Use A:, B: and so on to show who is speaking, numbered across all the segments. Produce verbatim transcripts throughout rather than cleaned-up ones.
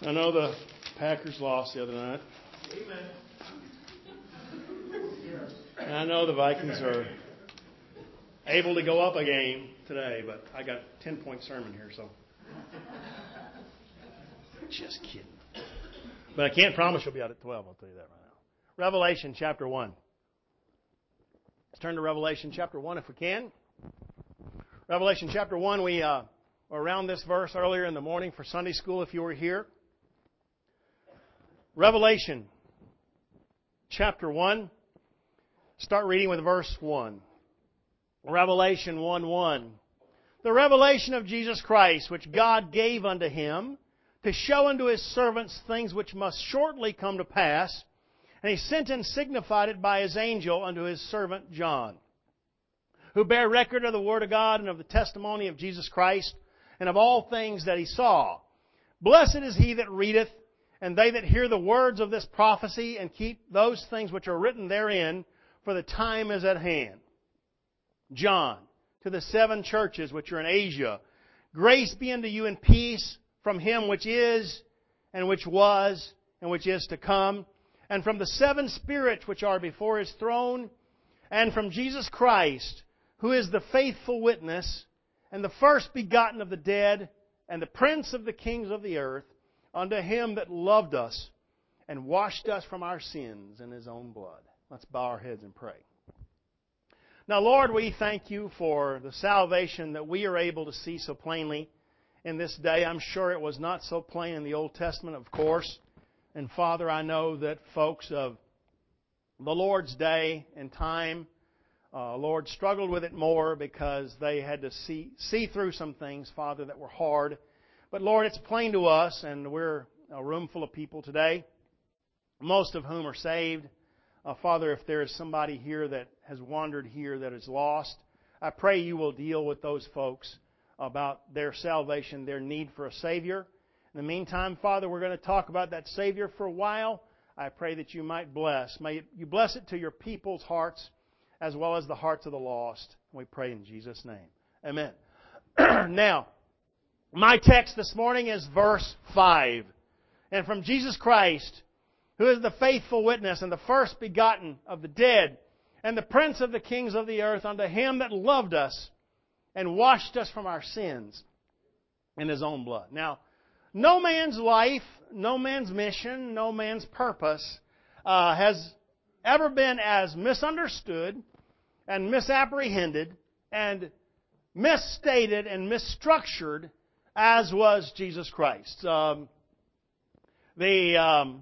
A: I know the Packers lost the other night. And I know the Vikings are able to go up a game today, but I got a ten-point sermon here, so. Just kidding. But I can't promise you'll be out at twelve, I'll tell you that right now. Revelation chapter one. Let's turn to Revelation chapter one if we can. Revelation chapter one, we uh, were around this verse earlier in the morning for Sunday school if you were here. Revelation chapter one. Start reading with verse one. Revelation one one. The revelation of Jesus Christ, which God gave unto Him, to show unto His servants things which must shortly come to pass. And He sent and signified it by His angel unto His servant John, who bare record of the Word of God and of the testimony of Jesus Christ, and of all things that He saw. Blessed is he that readeth, and they that hear the words of this prophecy, and keep those things which are written therein, for the time is at hand. John, to the seven churches which are in Asia, grace be unto you and peace from Him which is, and which was, and which is to come, and from the seven spirits which are before His throne, and from Jesus Christ, who is the faithful witness, and the first begotten of the dead, and the prince of the kings of the earth, unto Him that loved us, and washed us from our sins in His own blood. Let's bow our heads and pray. Now, Lord, we thank You for the salvation that we are able to see so plainly in this day. I'm sure it was not so plain in the Old Testament, of course. And Father, I know that folks of the Lord's day and time, uh, Lord, struggled with it more because they had to see see through some things, Father, that were hard. But Lord, it's plain to us, and we're a room full of people today, most of whom are saved. Uh, Father, if there is somebody here that has wandered here that is lost, I pray You will deal with those folks about their salvation, their need for a Savior. In the meantime, Father, we're going to talk about that Savior for a while. I pray that You might bless. May You bless it to Your people's hearts as well as the hearts of the lost. We pray in Jesus' name. Amen. Now, my text this morning is verse five. And from Jesus Christ, who is the faithful witness and the first begotten of the dead, and the prince of the kings of the earth, unto Him that loved us and washed us from our sins in His own blood. Now, no man's life, no man's mission, no man's purpose uh, has ever been as misunderstood and misapprehended and misstated and misstructured as was Jesus Christ. Um, the um,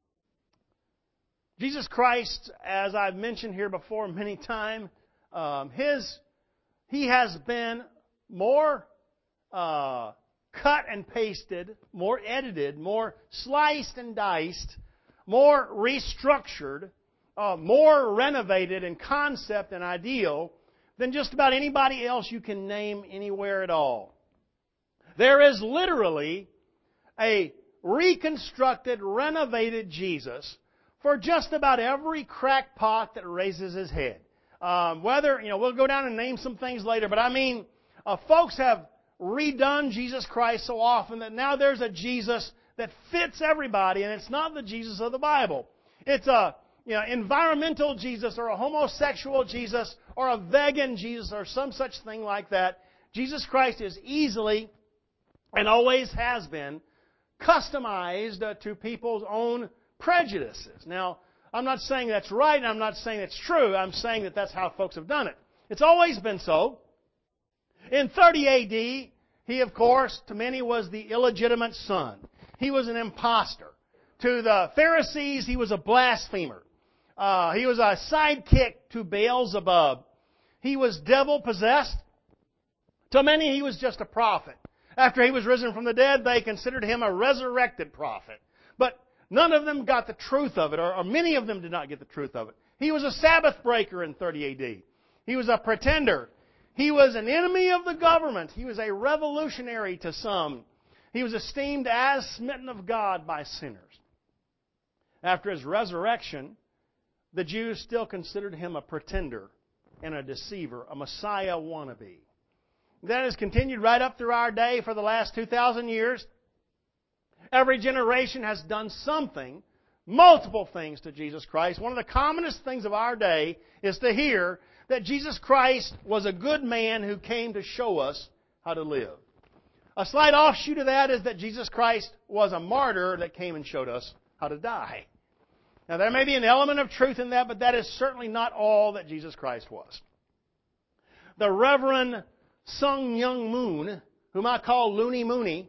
A: Jesus Christ, as I've mentioned here before many times, um, his He has been more uh, cut and pasted, more edited, more sliced and diced, more restructured, uh, more renovated in concept and ideal than just about anybody else you can name anywhere at all. There is literally a reconstructed, renovated Jesus for just about every crackpot that raises his head. Um, whether, you know, we'll go down and name some things later, but I mean, uh, folks have redone Jesus Christ so often that now there's a Jesus that fits everybody, and it's not the Jesus of the Bible. It's a, you know, environmental Jesus or a homosexual Jesus or a vegan Jesus or some such thing like that. Jesus Christ is easily and always has been customized uh, to people's own prejudices. Now, I'm not saying that's right, and I'm not saying it's true. I'm saying that that's how folks have done it. It's always been so. In thirty A D, he, of course, to many was the illegitimate son. He was an imposter. To the Pharisees, he was a blasphemer. Uh, he was a sidekick to Beelzebub. He was devil-possessed. To many, he was just a prophet. After he was risen from the dead, they considered him a resurrected prophet. But none of them got the truth of it, or, or many of them did not get the truth of it. He was a Sabbath breaker in thirty A D. He was a pretender. He was an enemy of the government. He was a revolutionary to some. He was esteemed as smitten of God by sinners. After His resurrection, the Jews still considered Him a pretender and a deceiver, a Messiah wannabe. That has continued right up through our day for the last two thousand years. Every generation has done something, multiple things to Jesus Christ. One of the commonest things of our day is to hear that Jesus Christ was a good man who came to show us how to live. A slight offshoot of that is that Jesus Christ was a martyr that came and showed us how to die. Now, there may be an element of truth in that, but that is certainly not all that Jesus Christ was. The Reverend Sun Myung Moon, whom I call Looney Mooney,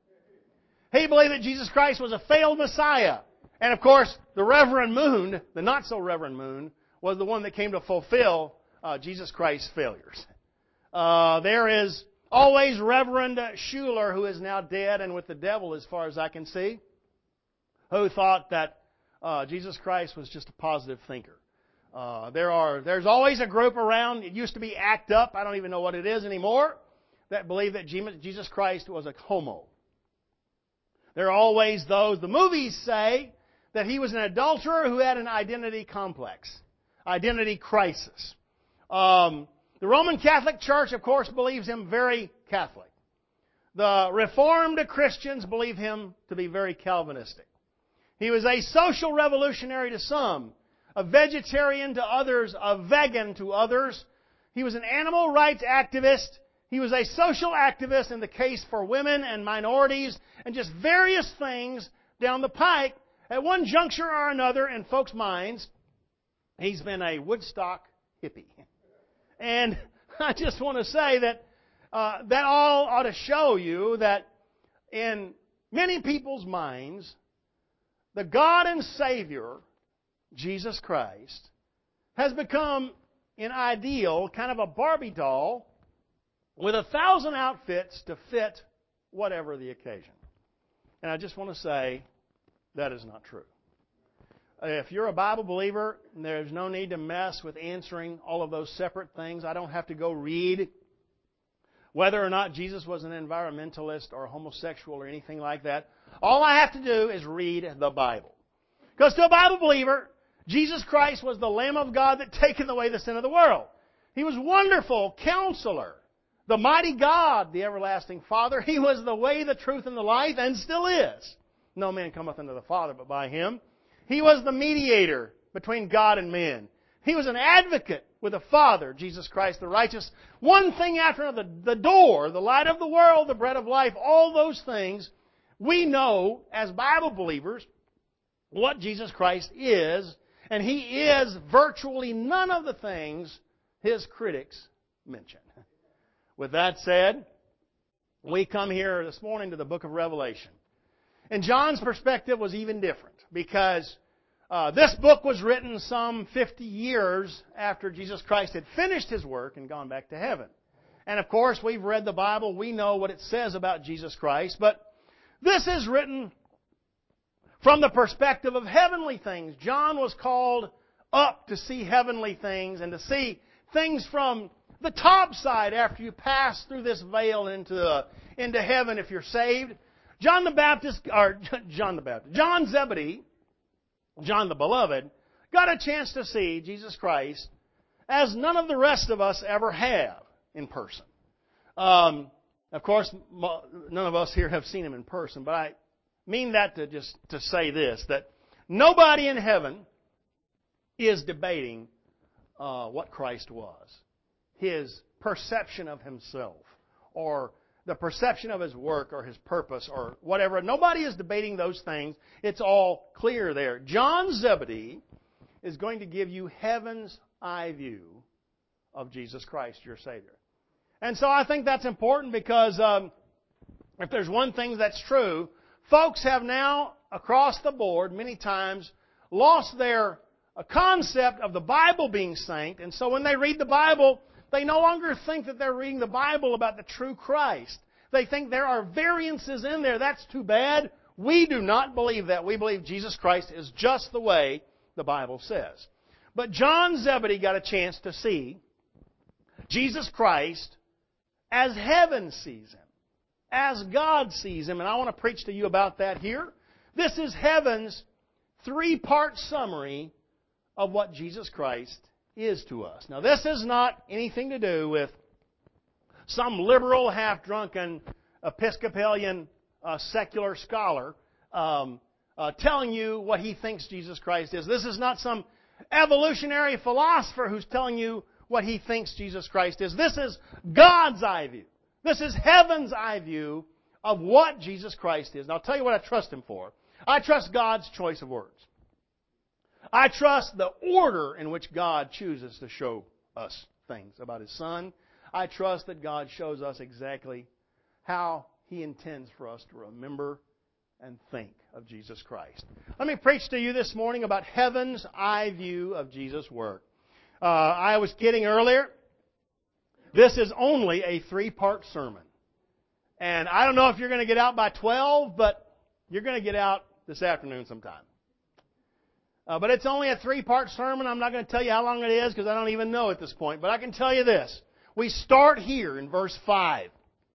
A: he believed that Jesus Christ was a failed Messiah. And of course, the Reverend Moon, the not-so-Reverend Moon, was the one that came to fulfill uh, Jesus Christ's failures. Uh, there is always Reverend Schuller, who is now dead and with the devil as far as I can see, who thought that uh, Jesus Christ was just a positive thinker. Uh, there are, there's always a group around, it used to be ACT UP, I don't even know what it is anymore, that believe that Jesus Christ was a homo. There are always those, the movies say, that he was an adulterer who had an identity complex, identity crisis. Um, the Roman Catholic Church, of course, believes him very Catholic. The Reformed Christians believe him to be very Calvinistic. He was a social revolutionary to some, a vegetarian to others, a vegan to others. He was an animal rights activist. He was a social activist in the case for women and minorities and just various things down the pike. At one juncture or another in folks' minds, he's been a Woodstock hippie. And I just want to say that uh, that all ought to show you that in many people's minds, the God and Savior, Jesus Christ, has become an ideal, kind of a Barbie doll with a thousand outfits to fit whatever the occasion. And I just want to say that is not true. If you're a Bible believer, there's no need to mess with answering all of those separate things. I don't have to go read whether or not Jesus was an environmentalist or homosexual or anything like that. All I have to do is read the Bible. Because to a Bible believer, Jesus Christ was the Lamb of God that taketh away the sin of the world. He was wonderful Counselor, the mighty God, the everlasting Father. He was the way, the truth, and the life, and still is. No man cometh unto the Father but by Him. He was the mediator between God and men. He was an advocate with the Father, Jesus Christ the righteous. One thing after another, the door, the light of the world, the bread of life, all those things, we know as Bible believers what Jesus Christ is, and He is virtually none of the things His critics mention. With that said, we come here this morning to the book of Revelation. And John's perspective was even different because uh, this book was written some fifty years after Jesus Christ had finished His work and gone back to heaven. And of course, we've read the Bible. We know what it says about Jesus Christ. But this is written from the perspective of heavenly things. John was called up to see heavenly things and to see things from the top side after you pass through this veil into, uh, into heaven if you're saved. John the Baptist, or John the Baptist, John Zebedee, John the Beloved, got a chance to see Jesus Christ as none of the rest of us ever have in person. Um, of course, none of us here have seen Him in person, but I mean that to just to say this, that nobody in heaven is debating uh, what Christ was, His perception of Himself, or the perception of His work or His purpose or whatever. Nobody is debating those things. It's all clear there. John Zebedee is going to give you heaven's eye view of Jesus Christ, your Savior. And so I think that's important because um, if there's one thing that's true, folks have now, across the board, many times, lost their uh, concept of the Bible being saint. And so when they read the Bible, they no longer think that they're reading the Bible about the true Christ. They think there are variances in there. That's too bad. We do not believe that. We believe Jesus Christ is just the way the Bible says. But John Zebedee got a chance to see Jesus Christ as heaven sees Him, as God sees Him. And I want to preach to you about that here. This is heaven's three-part summary of what Jesus Christ is to us. Now, this is not anything to do with some liberal, half-drunken, Episcopalian uh, secular scholar um, uh, telling you what he thinks Jesus Christ is. This is not some evolutionary philosopher who's telling you what he thinks Jesus Christ is. This is God's eye view. This is heaven's eye view of what Jesus Christ is. And I'll tell you what I trust Him for. I trust God's choice of words. I trust the order in which God chooses to show us things about His Son. I trust that God shows us exactly how He intends for us to remember and think of Jesus Christ. Let me preach to you this morning about heaven's eye view of Jesus' work. Uh, I was kidding earlier. This is only a three-part sermon. And I don't know if you're going to get out by twelve, but you're going to get out this afternoon sometime. Uh, but it's only a three-part sermon. I'm not going to tell you how long it is because I don't even know at this point. But I can tell you this. We start here in verse five.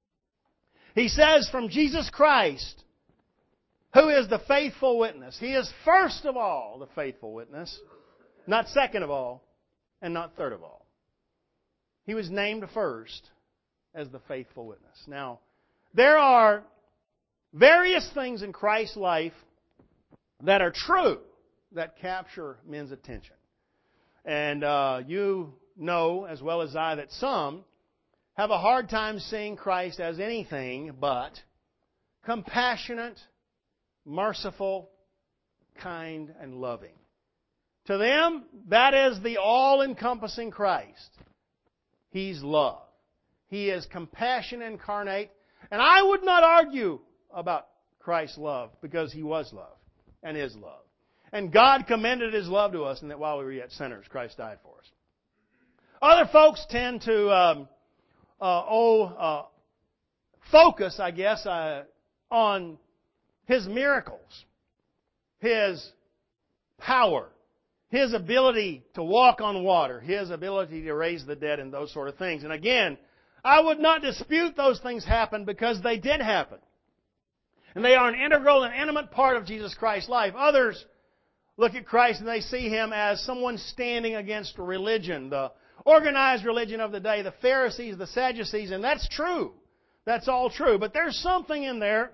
A: He says, from Jesus Christ, who is the faithful witness. He is first of all the faithful witness, not second of all, and not third of all. He was named first as the faithful witness. Now, there are various things in Christ's life that are true that capture men's attention. And uh, you know as well as I that some have a hard time seeing Christ as anything but compassionate, merciful, kind, and loving. To them, that is the all-encompassing Christ. He's love. He is compassion incarnate. And I would not argue about Christ's love because He was love and is love. And God commended His love to us, and that while we were yet sinners, Christ died for us. Other folks tend to um, uh, oh, uh, focus, I guess, uh, on His miracles, His power, His ability to walk on water, His ability to raise the dead, and those sort of things. And again, I would not dispute those things happen because they did happen. And they are an integral and intimate part of Jesus Christ's life. Others look at Christ and they see Him as someone standing against religion, the organized religion of the day, the Pharisees, the Sadducees, and that's true. That's all true. But there's something in there.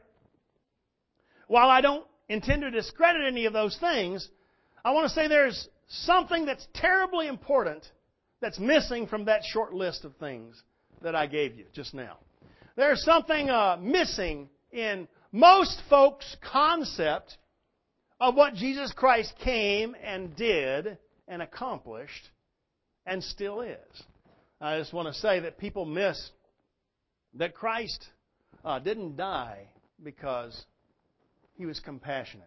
A: While I don't intend to discredit any of those things, I want to say there's something that's terribly important that's missing from that short list of things that I gave you just now. There's something uh, missing in most folks' concept of what Jesus Christ came and did and accomplished and still is. I just want to say that people miss that Christ uh, didn't die because He was compassionate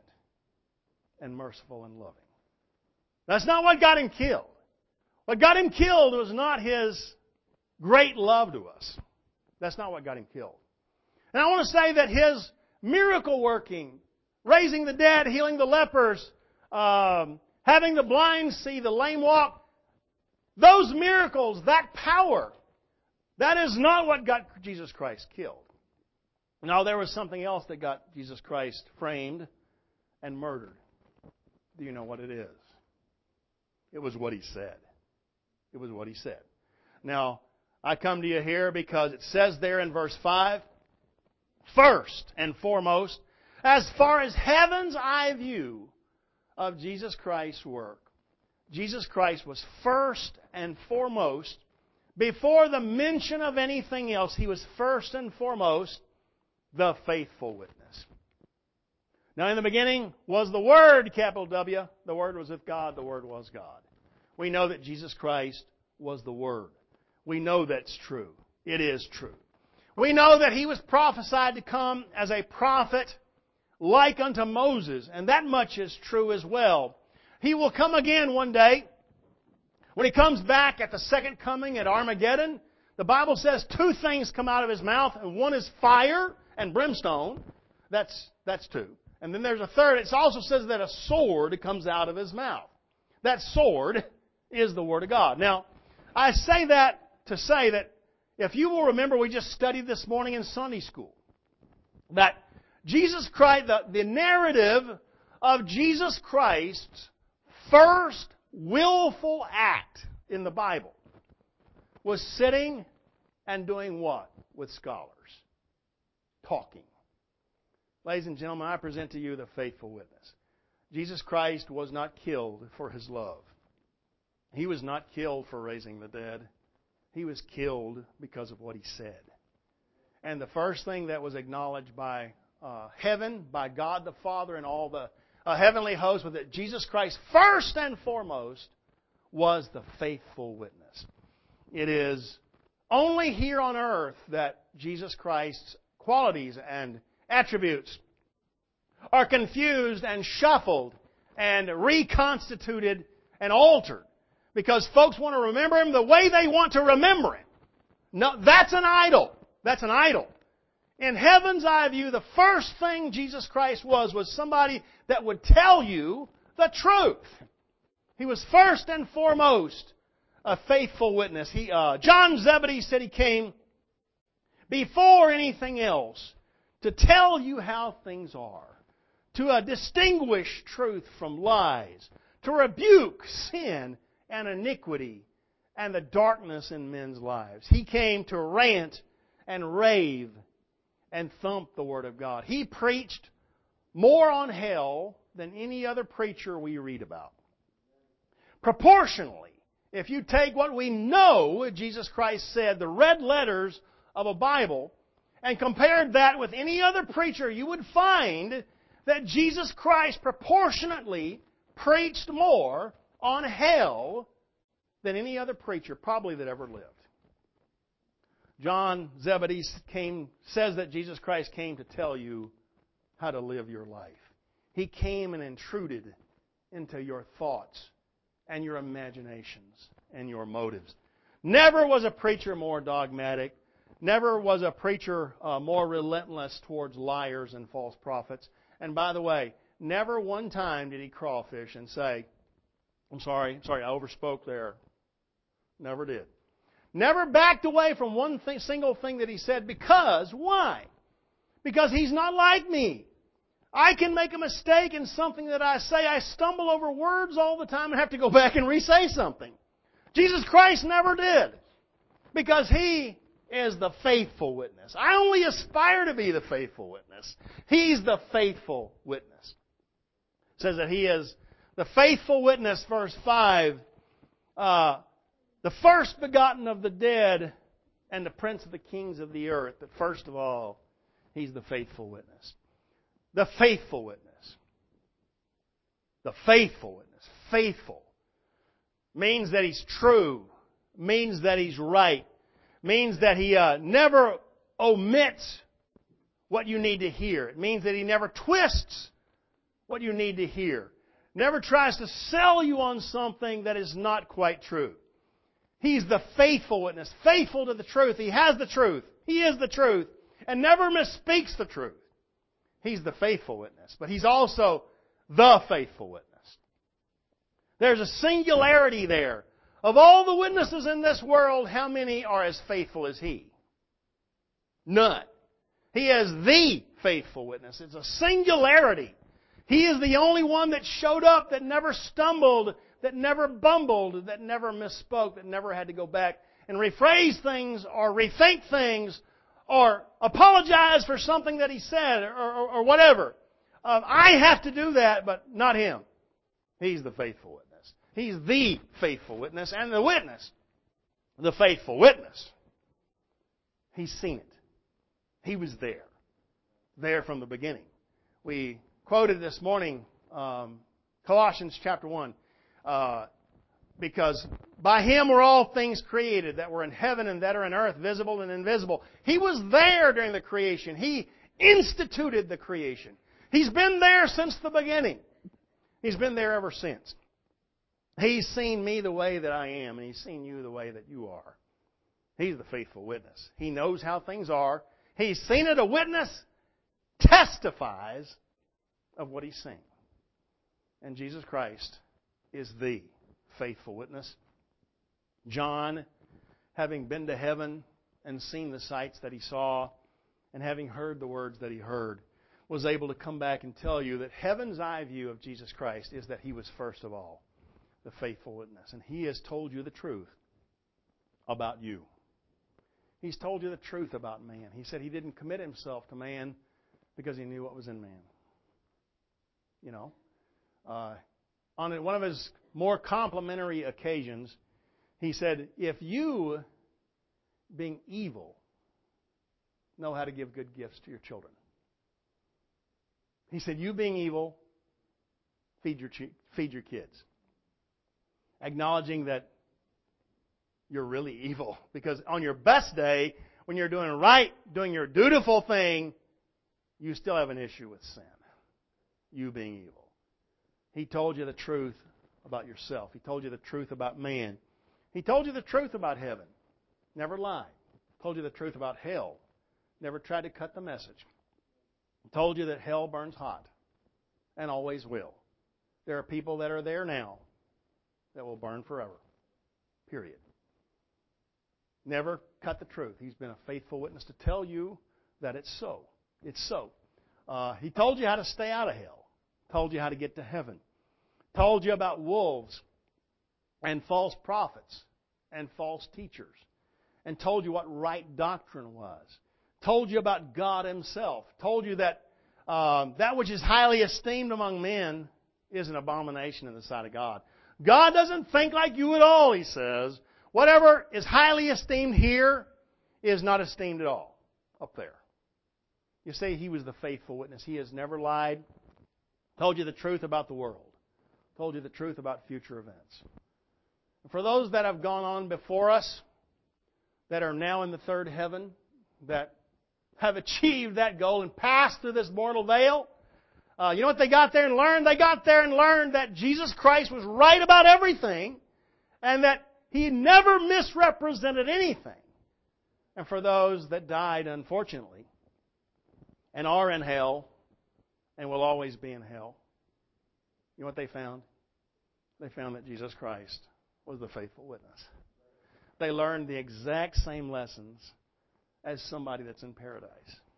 A: and merciful and loving. That's not what got Him killed. What got Him killed was not His great love to us. That's not what got Him killed. And I want to say that His miracle working, raising the dead, healing the lepers, um, having the blind see, the lame walk, those miracles, that power, that is not what got Jesus Christ killed. No, there was something else that got Jesus Christ framed and murdered. Do you know what it is? It was what He said. It was what He said. Now, I come to you here because it says there in verse five, first and foremost, as far as heaven's eye view of Jesus Christ's work, Jesus Christ was first and foremost, before the mention of anything else, He was first and foremost the faithful witness. Now in the beginning was the Word, capital W. The Word was with God, the Word was God. We know that Jesus Christ was the Word. We know that's true. It is true. We know that He was prophesied to come as a prophet like unto Moses, and that much is true as well. He will come again one day. When He comes back at the second coming at Armageddon, the Bible says two things come out of His mouth, and one is fire and brimstone. That's, that's two. And then there's a third. It also says that a sword comes out of His mouth. That sword is the Word of God. Now, I say that to say that if you will remember, we just studied this morning in Sunday school, that Jesus Christ, the, the narrative of Jesus Christ's first willful act in the Bible was sitting and doing what with scholars? Talking. Ladies and gentlemen, I present to you the faithful witness. Jesus Christ was not killed for His love. He was not killed for raising the dead. He was killed because of what He said. And the first thing that was acknowledged by uh, heaven, by God the Father and all the uh, heavenly hosts, was that Jesus Christ, first and foremost, was the faithful witness. It is only here on earth that Jesus Christ's qualities and attributes are confused and shuffled and reconstituted and altered. Because folks want to remember Him the way they want to remember Him. No, that's an idol. That's an idol. In heaven's eye view, the first thing Jesus Christ was, was somebody that would tell you the truth. He was first and foremost a faithful witness. He, uh, John Zebedee said he came before anything else to tell you how things are, to uh, distinguish truth from lies, to rebuke sin and iniquity and the darkness in men's lives. He came to rant and rave and thump the Word of God. He preached more on hell than any other preacher we read about. Proportionally, if you take what we know Jesus Christ said, the red letters of a Bible, and compared that with any other preacher, you would find that Jesus Christ proportionately preached more on hell than any other preacher probably that ever lived. John Zebedee came, says that Jesus Christ came to tell you how to live your life. He came and intruded into your thoughts and your imaginations and your motives. Never was a preacher more dogmatic. Never was a preacher uh, more relentless towards liars and false prophets. And by the way, never one time did he crawfish and say, I'm sorry, sorry, I overspoke there. Never did. Never backed away from one thing, single thing that he said because, why? Because he's not like me. I can make a mistake in something that I say. I stumble over words all the time and have to go back and re-say something. Jesus Christ never did. Because He is the faithful witness. I only aspire to be the faithful witness. He's the faithful witness. It says that He is the faithful witness, verse five, uh, the first begotten of the dead and the prince of the kings of the earth. But first of all, He's the faithful witness. The faithful witness. The faithful witness. Faithful means that He's true. Means that He's right. Means that He uh, never omits what you need to hear. It means that He never twists what you need to hear. Never tries to sell you on something that is not quite true. He's the faithful witness. Faithful to the truth. He has the truth. He is the truth. And never misspeaks the truth. He's the faithful witness. But He's also the faithful witness. There's a singularity there. Of all the witnesses in this world, how many are as faithful as He? None. He is the faithful witness. It's a singularity. He is the only one that showed up, that never stumbled, that never bumbled, that never misspoke, that never had to go back and rephrase things or rethink things or apologize for something that he said or, or, or whatever. Um, I have to do that, but not him. He's the faithful witness. He's the faithful witness and the witness. The faithful witness. He's seen it. He was there. There from the beginning. We quoted this morning um, Colossians chapter one. Uh, because by Him were all things created that were in heaven and that are in earth, visible and invisible. He was there during the creation. He instituted the creation. He's been there since the beginning. He's been there ever since. He's seen me the way that I am, and He's seen you the way that you are. He's the faithful witness. He knows how things are. He's seen it. A witness testifies of what he's seen. And Jesus Christ is the faithful witness. John, having been to heaven and seen the sights that he saw, and having heard the words that he heard, was able to come back and tell you that heaven's eye view of Jesus Christ is that He was first of all the faithful witness. And He has told you the truth about you. He's told you the truth about man. He said He didn't commit Himself to man because He knew what was in man. You know, uh, on one of His more complimentary occasions, He said, if you, being evil, know how to give good gifts to your children. He said, you being evil, feed your, feed your kids. Acknowledging that you're really evil. Because on your best day, when you're doing right, doing your dutiful thing, you still have an issue with sin. You being evil. He told you the truth about yourself. He told you the truth about man. He told you the truth about heaven. Never lied. He told you the truth about hell. Never tried to cut the message. He told you that hell burns hot and always will. There are people that are there now that will burn forever. Period. Never cut the truth. He's been a faithful witness to tell you that it's so. It's so. Uh, he told you how to stay out of hell. Told you how to get to heaven. Told you about wolves and false prophets and false teachers. And told you what right doctrine was. Told you about God Himself. Told you that um, that which is highly esteemed among men is an abomination in the sight of God. God doesn't think like you at all, He says. Whatever is highly esteemed here is not esteemed at all up there. You say He was the faithful witness. He has never lied. Told you the truth about the world. Told you the truth about future events. And for those that have gone on before us, that are now in the third heaven, that have achieved that goal and passed through this mortal veil, uh, you know what they got there and learned? They got there and learned that Jesus Christ was right about everything and that He never misrepresented anything. And for those that died, unfortunately, and are in hell, and will always be in hell, you know what they found? They found that Jesus Christ was the faithful witness. They learned the exact same lessons as somebody that's in paradise.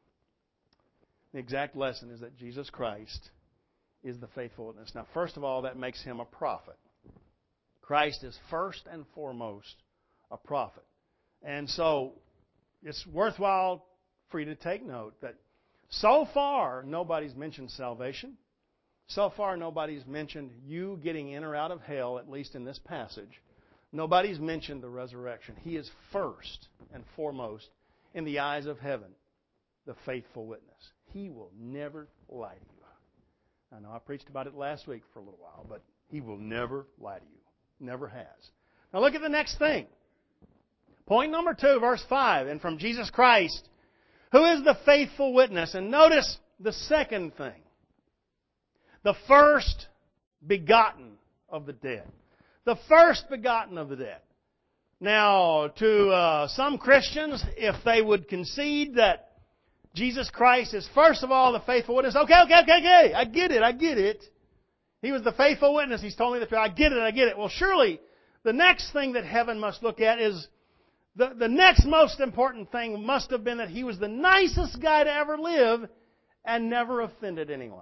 A: The exact lesson is that Jesus Christ is the faithful witness. Now, first of all, that makes Him a prophet. Christ is first and foremost a prophet. And so, it's worthwhile for you to take note that so far, nobody's mentioned salvation. So far, nobody's mentioned you getting in or out of hell, at least in this passage. Nobody's mentioned the resurrection. He is first and foremost, in the eyes of heaven, the faithful witness. He will never lie to you. I know I preached about it last week for a little while, but He will never lie to you. Never has. Now look at the next thing. Point number two, verse five. And from Jesus Christ, who is the faithful witness. And notice the second thing. The first begotten of the dead. The first begotten of the dead. Now, to uh, some Christians, if they would concede that Jesus Christ is first of all the faithful witness, okay, okay, okay, okay, I get it, I get it. He was the faithful witness. He's told me the truth. I get it, I get it. Well, surely the next thing that heaven must look at is The, the next most important thing must have been that He was the nicest guy to ever live and never offended anyone.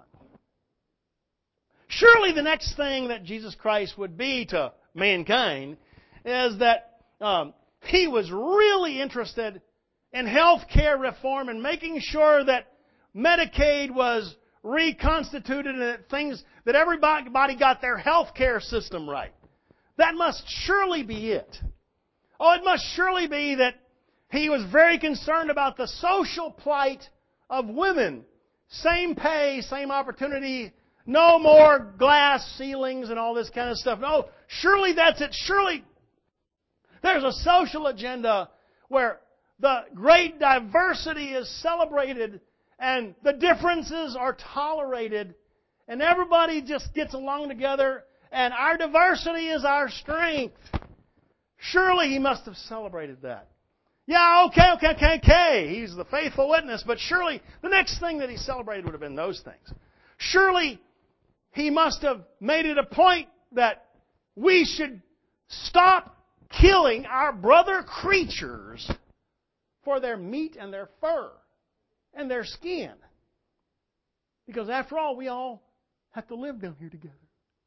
A: Surely the next thing that Jesus Christ would be to mankind is that um, He was really interested in health care reform and making sure that Medicaid was reconstituted and that things that everybody got their health care system right. That must surely be it. Oh, it must surely be that He was very concerned about the social plight of women. Same pay, same opportunity, no more glass ceilings and all this kind of stuff. No, surely that's it. Surely there's a social agenda where the great diversity is celebrated and the differences are tolerated and everybody just gets along together and our diversity is our strength. Surely He must have celebrated that. Yeah, okay, okay, okay, okay. He's the faithful witness, but surely the next thing that He celebrated would have been those things. Surely He must have made it a point that we should stop killing our brother creatures for their meat and their fur and their skin. Because after all, we all have to live down here together.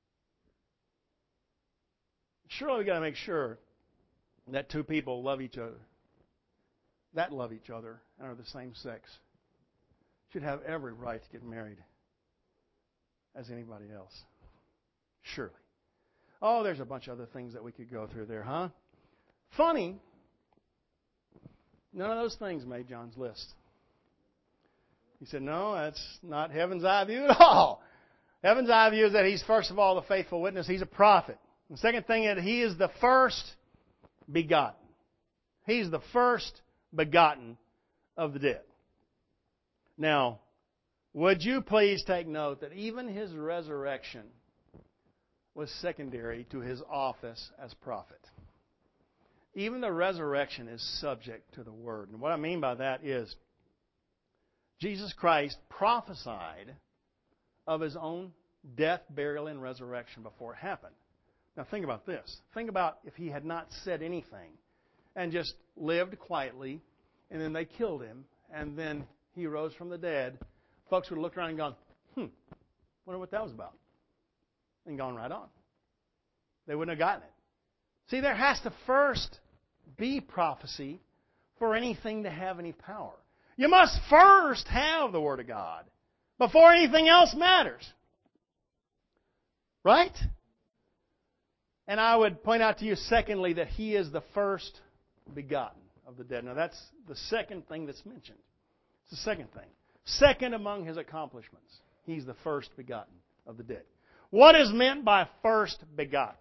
A: Surely we've got to make sure that two people love each other, that love each other and are the same sex. should have every right to get married as anybody else. Surely. Oh, there's a bunch of other things that we could go through there, huh? Funny, none of those things made John's list. He said, no, that's not heaven's eye view at all. Heaven's eye view is that he's, first of all, the faithful witness. He's a prophet. The second thing is that he is the first begotten. He's the first begotten of the dead. Now, would you please take note that even his resurrection was secondary to his office as prophet. Even the resurrection is subject to the Word. And what I mean by that is Jesus Christ prophesied of His own death, burial, and resurrection before it happened. Now think about this. Think about if He had not said anything and just lived quietly, and then they killed Him, and then He rose from the dead. Folks would have looked around and gone, hmm, wonder what that was about. And gone right on. They wouldn't have gotten it. See, there has to first be prophecy for anything to have any power. You must first have the Word of God before anything else matters. Right? And I would point out to you, secondly, that He is the first begotten of the dead. Now, that's the second thing that's mentioned. It's the second thing. Second among His accomplishments. He's the first begotten of the dead. What is meant by first begotten?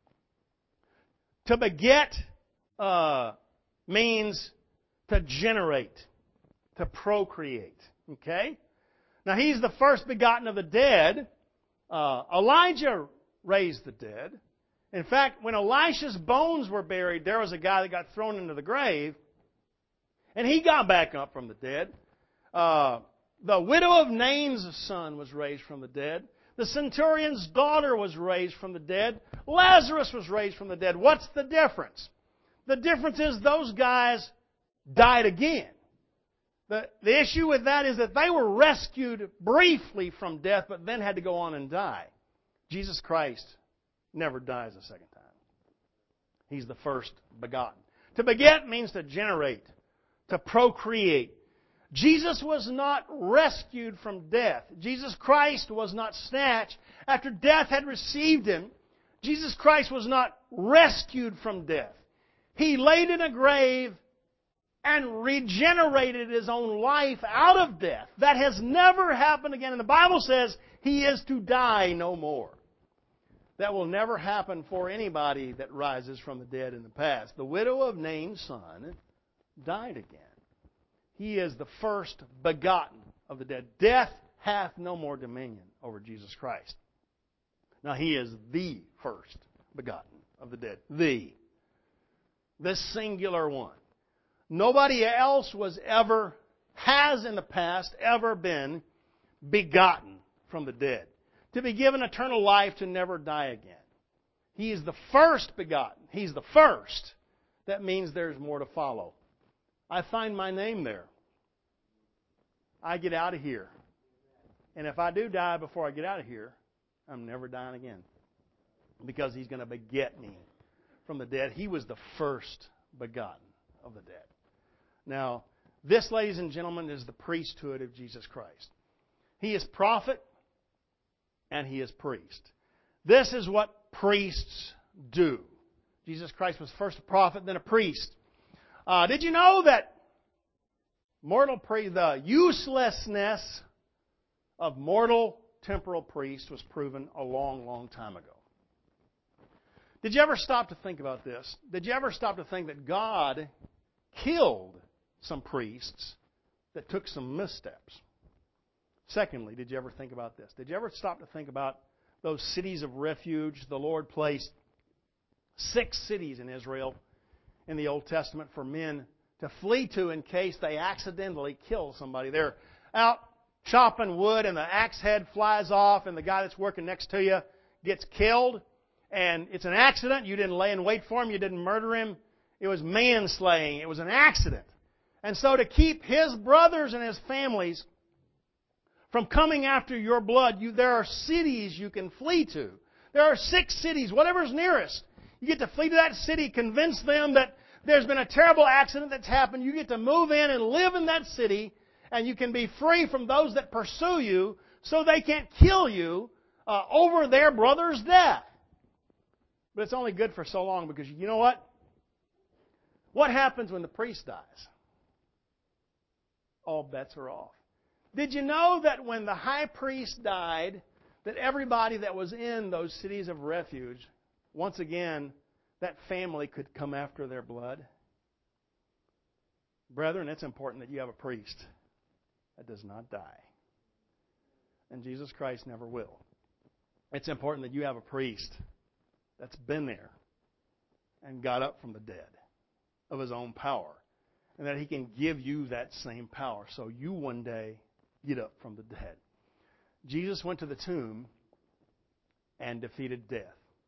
A: To beget uh, means to generate, to procreate. Okay? Now, He's the first begotten of the dead. Uh, Elijah raised the dead. In fact, when Elisha's bones were buried, there was a guy that got thrown into the grave, and he got back up from the dead. Uh, the widow of Nain's son was raised from the dead. The centurion's daughter was raised from the dead. Lazarus was raised from the dead. What's the difference? The difference is those guys died again. The, the issue with that is that they were rescued briefly from death, but then had to go on and die. Jesus Christ never dies a second time. He's the first begotten. To beget means to generate, to procreate. Jesus was not rescued from death. Jesus Christ was not snatched after death had received Him. Jesus Christ was not rescued from death. He laid in a grave and regenerated His own life out of death. That has never happened again. And the Bible says He is to die no more. That will never happen for anybody that rises from the dead in the past. The widow of Nain's son died again. He is the first begotten of the dead. Death hath no more dominion over Jesus Christ. Now, He is the first begotten of the dead. The. The singular one. Nobody else was ever, has in the past, ever been begotten from the dead. To be given eternal life to never die again. He is the first begotten. He's the first. That means there's more to follow. I find my name there. I get out of here. And if I do die before I get out of here, I'm never dying again. Because He's going to beget me from the dead. He was the first begotten of the dead. Now, this, ladies and gentlemen, is the priesthood of Jesus Christ. He is prophet and He is priest. This is what priests do. Jesus Christ was first a prophet, then a priest. Uh, did you know that mortal pre- the uselessness of mortal temporal priests was proven a long, long time ago? Did you ever stop to think about this? Did you ever stop to think that God killed some priests that took some missteps? Secondly, did you ever think about this? Did you ever stop to think about those cities of refuge? The Lord placed six cities in Israel in the Old Testament for men to flee to in case they accidentally kill somebody. They're out chopping wood and the axe head flies off and the guy that's working next to you gets killed. And it's an accident. You didn't lay in wait for him. You didn't murder him. It was manslaying. It was an accident. And so to keep his brothers and his families from coming after your blood, you, there are cities you can flee to. There are six cities, whatever's nearest. You get to flee to that city, convince them that there's been a terrible accident that's happened. You get to move in and live in that city and you can be free from those that pursue you so they can't kill you uh, over their brother's death. But it's only good for so long because you know what? What happens when the priest dies? All bets are off. Did you know that when the high priest died, that everybody that was in those cities of refuge, once again, that family could come after their blood? Brethren, it's important that you have a priest that does not die. And Jesus Christ never will. It's important that you have a priest that's been there and got up from the dead of his own power. And that he can give you that same power so you one day get up from the dead. Jesus went to the tomb and defeated death.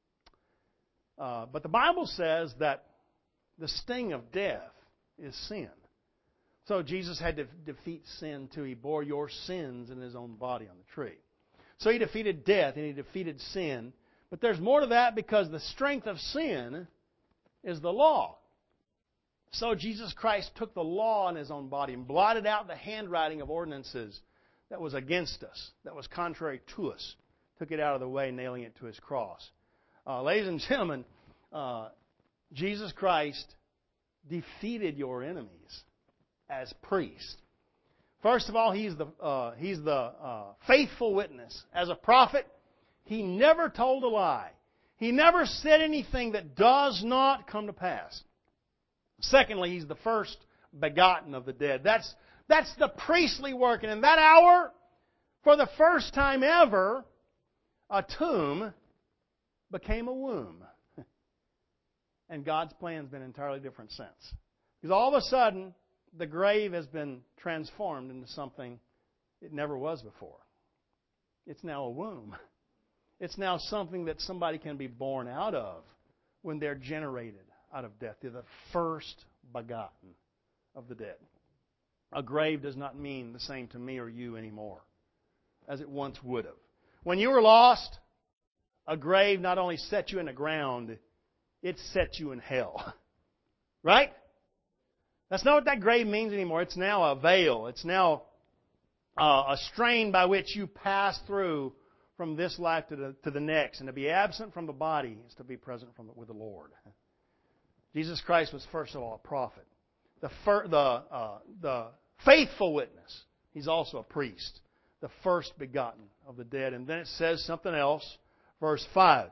A: Uh, but the Bible says that the sting of death is sin. So Jesus had to defeat sin too. He bore your sins in His own body on the tree. So He defeated death and He defeated sin. But there's more to that because the strength of sin is the law. So Jesus Christ took the law in His own body and blotted out the handwriting of ordinances that was against us, that was contrary to us. Took it out of the way, nailing it to His cross. Uh, ladies and gentlemen, uh, Jesus Christ defeated your enemies as priest. First of all, He's the, uh, he's the uh, faithful witness. As a prophet, He never told a lie. He never said anything that does not come to pass. Secondly, He's the first begotten of the dead. That's, that's the priestly work. And in that hour, for the first time ever, a tomb became a womb. And God's plan's been an entirely different since. Because all of a sudden, the grave has been transformed into something it never was before. It's now a womb. It's now something that somebody can be born out of when they're generated out of death. They're the first begotten of the dead. A grave does not mean the same to me or you anymore as it once would have. When you were lost, a grave not only set you in the ground, it set you in hell. Right? That's not what that grave means anymore. It's now a veil. It's now uh, a strain by which you pass through from this life to the, to the next. And to be absent from the body is to be present from the, with the Lord. Jesus Christ was first of all a prophet. The, fir, the, uh, the faithful witness. He's also a priest. The first begotten of the dead. And then it says something else. Verse five.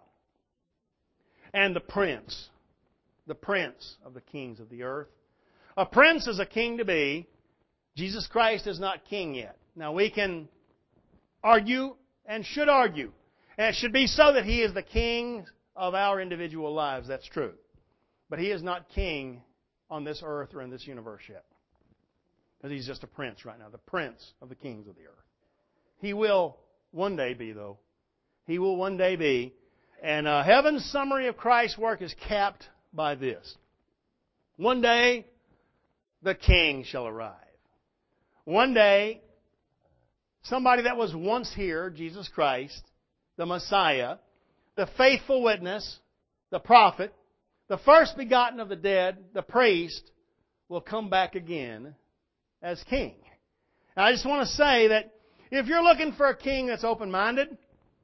A: And the prince. The prince of the kings of the earth. A prince is a king to be. Jesus Christ is not king yet. Now we can argue and should argue. And it should be so that He is the king of our individual lives. That's true. But He is not king on this earth or in this universe yet. Because He's just a prince right now. The prince of the kings of the earth. He will one day be, though. He will one day be. And uh, heaven's summary of Christ's work is capped by this. One day, the King shall arrive. One day, somebody that was once here, Jesus Christ, the Messiah, the faithful witness, the prophet, the first begotten of the dead, the priest, will come back again as king. And I just want to say that if you're looking for a king that's open-minded,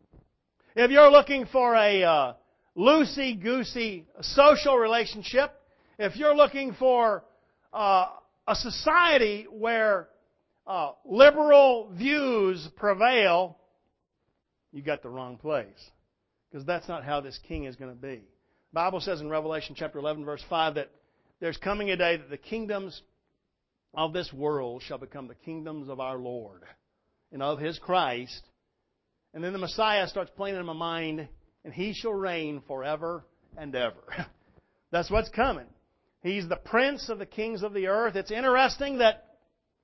A: if you're looking for a uh, loosey-goosey social relationship, if you're looking for uh, a society where uh, liberal views prevail, you got the wrong place. Because that's not how this king is going to be. The Bible says in Revelation chapter eleven, verse five, that there's coming a day that the kingdoms of this world shall become the kingdoms of our Lord and of His Christ. And then the Messiah starts playing in my mind, and He shall reign forever and ever. That's what's coming. He's the prince of the kings of the earth. It's interesting that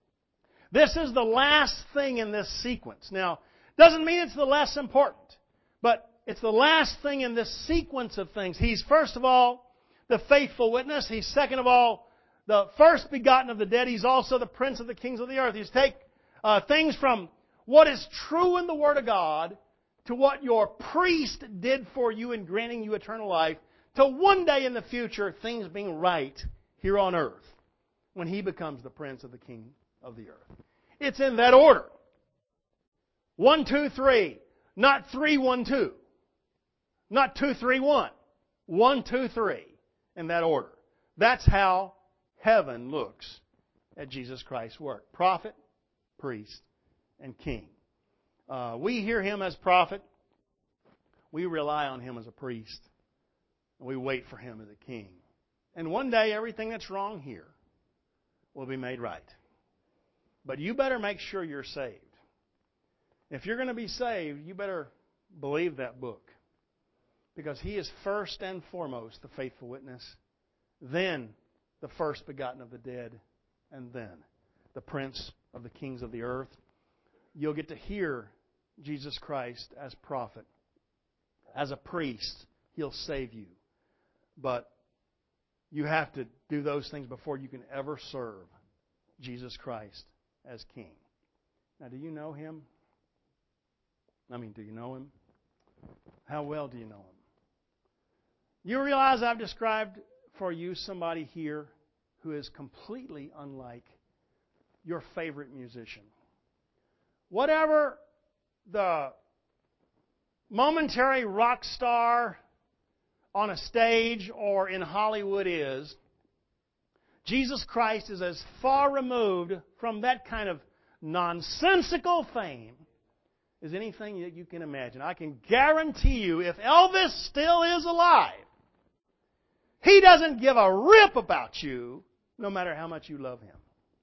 A: this is the last thing in this sequence. Now, doesn't mean it's the less important, but it's the last thing in this sequence of things. He's, first of all, the faithful witness. He's, second of all, the first begotten of the dead. He's also the prince of the kings of the earth. He's take uh, things from what is true in the Word of God to what your priest did for you in granting you eternal life, to one day in the future, things being right here on earth when He becomes the prince of the king of the earth. It's in that order. One, two, three. Not three, one, two. Not two, three, one. One, two, three. In that order. That's how heaven looks at Jesus Christ's work. Prophet, priest, and king. Uh, we hear Him as prophet. We rely on Him as a priest. And we wait for Him as a king. And one day, everything that's wrong here will be made right. But you better make sure you're saved. If you're going to be saved, you better believe that book. Because He is first and foremost the faithful witness, then the first begotten of the dead, and then the Prince of the kings of the earth. You'll get to hear Jesus Christ as prophet. As a priest, He'll save you. But you have to do those things before you can ever serve Jesus Christ as King. Now, do you know Him? I mean, do you know Him? How well do you know Him? You realize I've described for you somebody here who is completely unlike your favorite musician. Whatever the momentary rock star on a stage or in Hollywood is, Jesus Christ is as far removed from that kind of nonsensical fame as anything that you can imagine. I can guarantee you, if Elvis still is alive, he doesn't give a rip about you, no matter how much you love Him.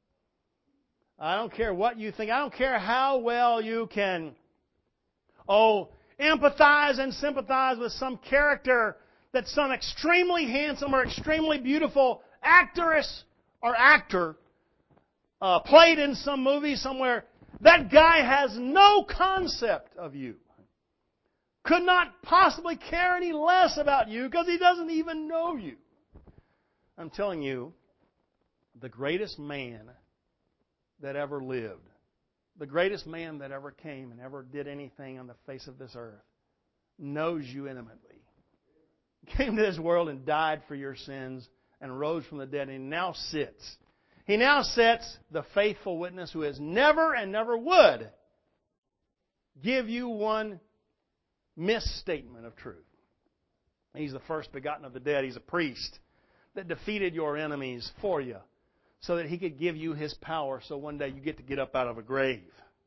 A: I don't care what you think. I don't care how well you can, oh, empathize and sympathize with some character that some extremely handsome or extremely beautiful actress or actor uh, played in some movie somewhere. That guy has no concept of you. Could not possibly care any less about you because he doesn't even know you. I'm telling you, the greatest man that ever lived, the greatest man that ever came and ever did anything on the face of this earth, knows you intimately. He came to this world and died for your sins and rose from the dead, and He now sits. He now sits, the faithful witness who has never and never would give you one misstatement of truth. He's the first begotten of the dead. He's a priest that defeated your enemies for you so that He could give you His power so one day you get to get up out of a grave.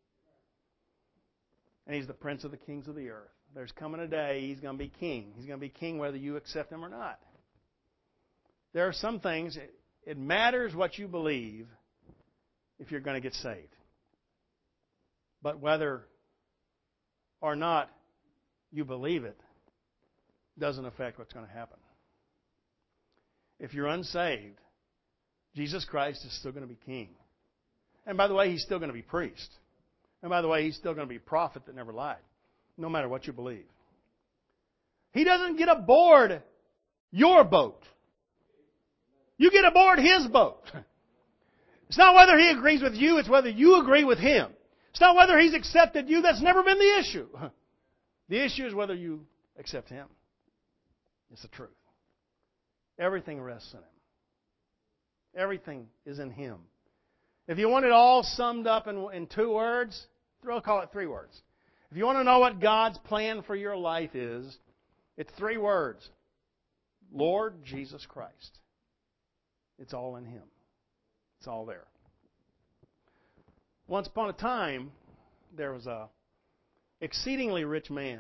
A: And He's the Prince of the kings of the earth. There's coming a day He's going to be king. He's going to be king whether you accept Him or not. There are some things, it, it matters what you believe if you're going to get saved. But whether or not you believe it doesn't affect what's going to happen. If you're unsaved, Jesus Christ is still going to be king. And by the way, He's still going to be priest. And by the way, He's still going to be prophet that never lied, no matter what you believe. He doesn't get aboard your boat. You get aboard His boat. It's not whether He agrees with you, it's whether you agree with Him. It's not whether He's accepted you. That's never been the issue. The issue is whether you accept Him. It's the truth. Everything rests in Him. Everything is in Him. If you want it all summed up in, in two words, I'll call it three words. If you want to know what God's plan for your life is, it's three words. Lord Jesus Christ. It's all in Him. It's all there. Once upon a time, there was a exceedingly rich man.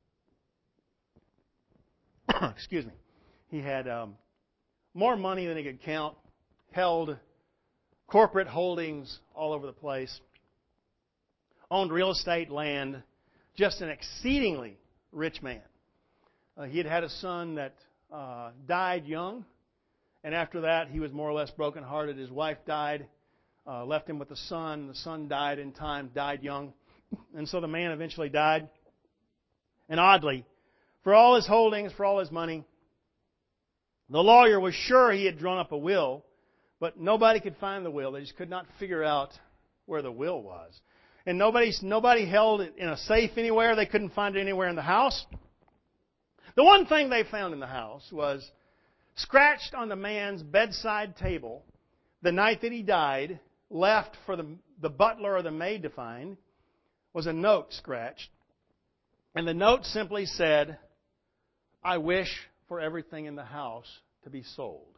A: Excuse me. He had um, more money than he could count, held corporate holdings all over the place, owned real estate, land, just an exceedingly rich man. Uh, he had had a son that uh, died young, and after that he was more or less brokenhearted. His wife died, uh, left him with a son. The son died in time, died young, and so the man eventually died. And oddly, for all his holdings, for all his money, the lawyer was sure he had drawn up a will, but nobody could find the will. They just could not figure out where the will was. And nobody, nobody held it in a safe anywhere. They couldn't find it anywhere in the house. The one thing they found in the house was scratched on the man's bedside table the night that he died left for the, the butler or the maid to find was a note scratched. And the note simply said, "I wish for everything in the house to be sold."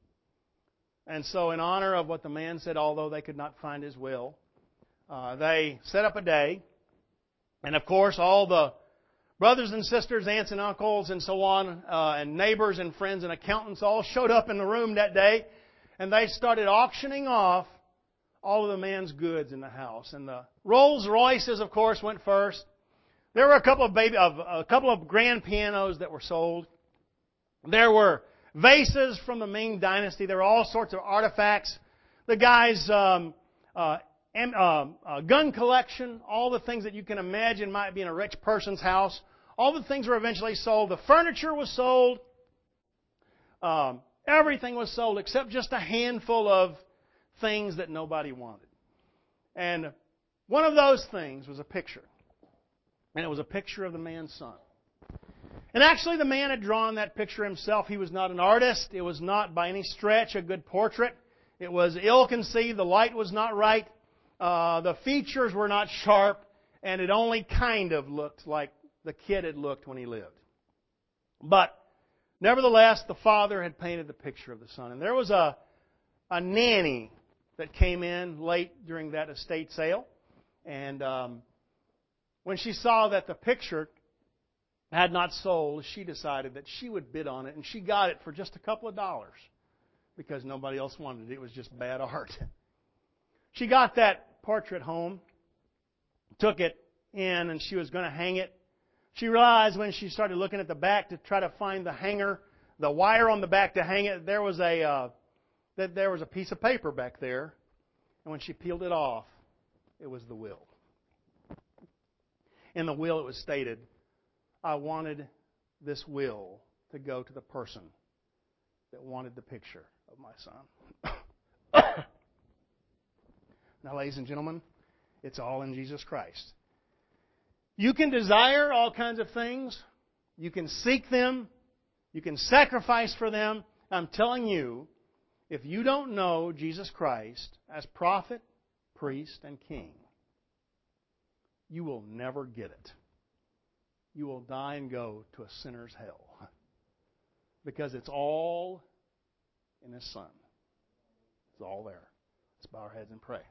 A: And so in honor of what the man said, although they could not find his will, uh, they set up a day. And of course, all the brothers and sisters, aunts and uncles, and so on, uh, and neighbors and friends and accountants all showed up in the room that day, and they started auctioning off all of the man's goods in the house. And the Rolls Royces, of course, went first. There were a couple of baby, of, a couple of grand pianos that were sold. There were vases from the Ming Dynasty. There were all sorts of artifacts. The guy's um, uh, am, uh, uh, gun collection, all the things that you can imagine might be in a rich person's house. All the things were eventually sold. The furniture was sold. Um, everything was sold except just a handful of things that nobody wanted. And one of those things was a picture. And it was a picture of the man's son. And actually the man had drawn that picture himself. He was not an artist. It was not by any stretch a good portrait. It was ill-conceived. The light was not right. Uh, the features were not sharp. And it only kind of looked like the kid had looked when he lived. But nevertheless, the father had painted the picture of the son. And there was a, a nanny that came in late during that estate sale. And um, when she saw that the picture had not sold, she decided that she would bid on it. And she got it for just a couple of dollars because nobody else wanted it. It was just bad art. She got that portrait home, took it in, and she was going to hang it. She realized when she started looking at the back to try to find the hanger, the wire on the back to hang it, there was a uh, that there was a piece of paper back there. And when she peeled it off, it was the will. In the will it was stated, "I wanted this will to go to the person that wanted the picture of my son." Now, ladies and gentlemen, it's all in Jesus Christ. You can desire all kinds of things. You can seek them. You can sacrifice for them. I'm telling you, if you don't know Jesus Christ as prophet, priest, and king, you will never get it. You will die and go to a sinner's hell. Because it's all in His Son. It's all there. Let's bow our heads and pray.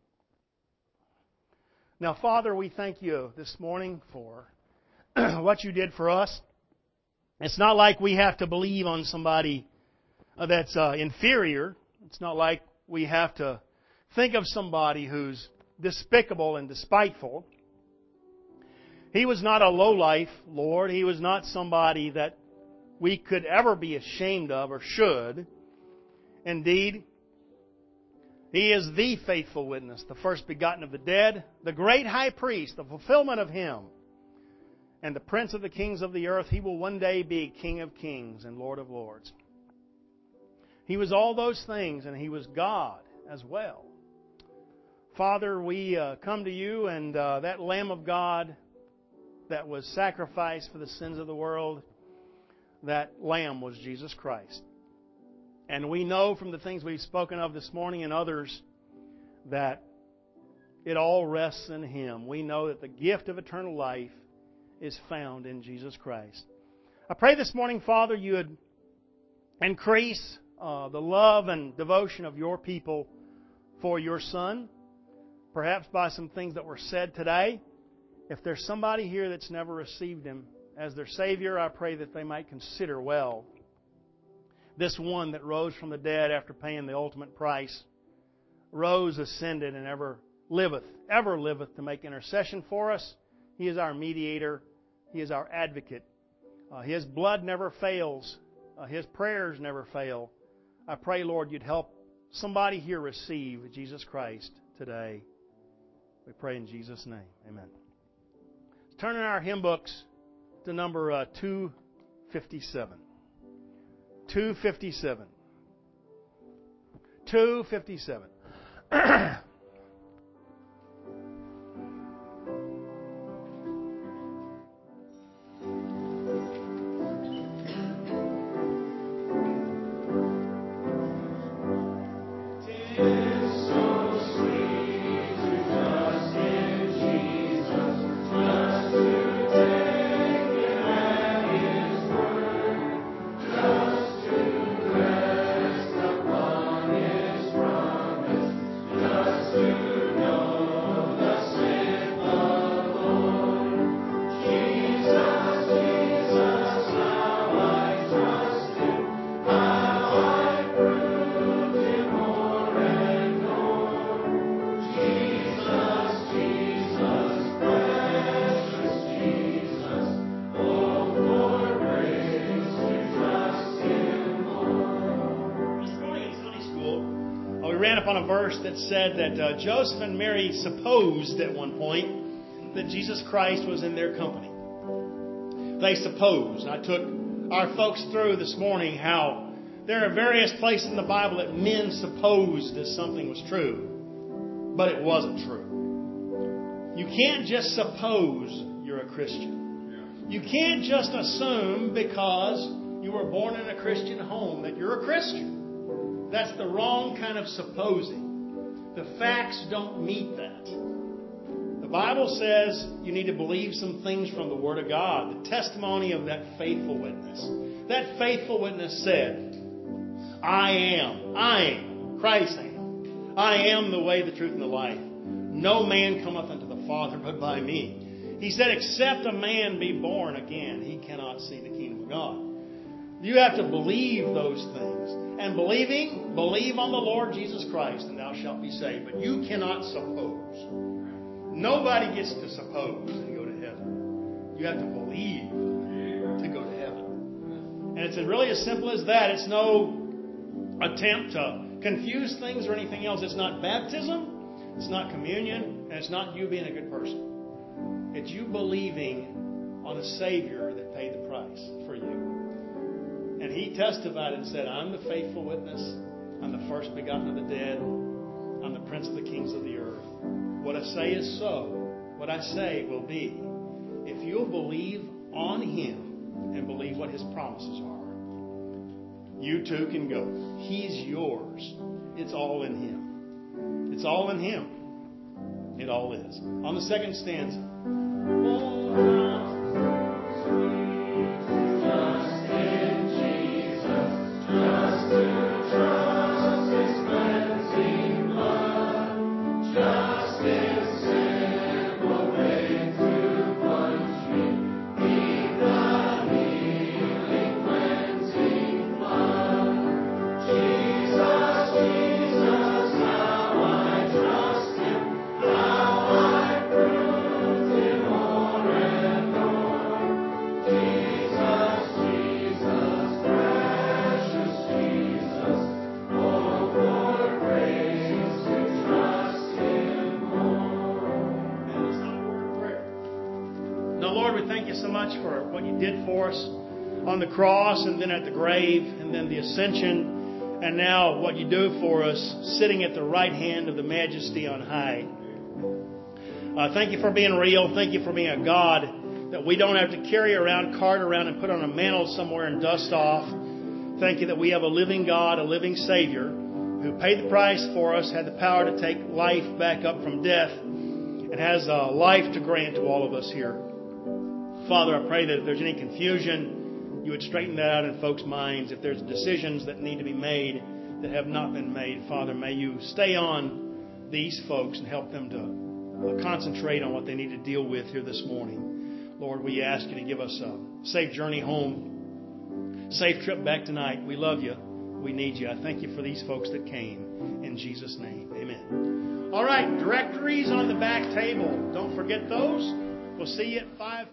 A: Now, Father, we thank You this morning for what You did for us. It's not like we have to believe on somebody that's uh, inferior. It's not like we have to think of somebody who's despicable and despiteful. He was not a lowlife, Lord. He was not somebody that we could ever be ashamed of or should. Indeed, He is the faithful witness, the first begotten of the dead, the great high priest, the fulfillment of Him, and the Prince of the kings of the earth. He will one day be King of kings and Lord of lords. He was all those things, and He was God as well. Father, we uh, come to You, and uh, that Lamb of God that was sacrificed for the sins of the world, that Lamb was Jesus Christ. And we know from the things we've spoken of this morning and others that it all rests in Him. We know that the gift of eternal life is found in Jesus Christ. I pray this morning, Father, You would increase uh, the love and devotion of Your people for Your Son, perhaps by some things that were said today. If there's somebody here that's never received Him as their Savior, I pray that they might consider well this one that rose from the dead after paying the ultimate price, rose, ascended, and ever liveth, ever liveth to make intercession for us. He is our mediator. He is our advocate. Uh, His blood never fails. Uh, His prayers never fail. I pray, Lord, You'd help somebody here receive Jesus Christ today. We pray in Jesus' name. Amen. Let's turn in our hymn books to number uh, two fifty-seven. two fifty-seven. two fifty-seven.
B: Tis so sweet.
A: we ran upon a verse that said that uh, Joseph and Mary supposed at one point that Jesus Christ was in their company. They supposed. I took our folks through this morning how there are various places in the Bible that men supposed that something was true, but it wasn't true. You can't just suppose you're a Christian. You can't just assume because you were born in a Christian home that you're a Christian. That's the wrong kind of supposing. The facts don't meet that. The Bible says you need to believe some things from the Word of God, the testimony of that faithful witness. That faithful witness said, I am, I am, Christ am. I am the way, the truth, and the life. No man cometh unto the Father but by me. He said, except a man be born again, he cannot see the kingdom of God. You have to believe those things. And believing, believe on the Lord Jesus Christ, and thou shalt be saved. But you cannot suppose. Nobody gets to suppose and go to heaven. You have to believe to go to heaven. And it's really as simple as that. It's no attempt to confuse things or anything else. It's not baptism. It's not communion. And it's not you being a good person. It's you believing on a Savior that paid the price for you. And He testified and said, I'm the faithful witness. I'm the first begotten of the dead. I'm the prince of the kings of the earth. What I say is so. What I say will be. If you'll believe on Him and believe what His promises are, you too can go. He's yours. It's all in Him. It's all in Him. It all is. On the second stanza. For what you did for us on the cross and then at the grave and then the ascension and now what you do for us sitting at the right hand of the Majesty on high. Uh, thank you for being real. Thank you for being a God that we don't have to carry around, cart around and put on a mantle somewhere and dust off. Thank you that we have a living God, a living Savior who paid the price for us, had the power to take life back up from death and has a life to grant to all of us here. Father, I pray that if there's any confusion, you would straighten that out in folks' minds. If there's decisions that need to be made that have not been made, Father, may you stay on these folks and help them to concentrate on what they need to deal with here this morning. Lord, we ask you to give us a safe journey home, safe trip back tonight. We love you. We need you. I thank you for these folks that came. In Jesus' name, amen. All right, directories on the back table. Don't forget those. We'll see you at five.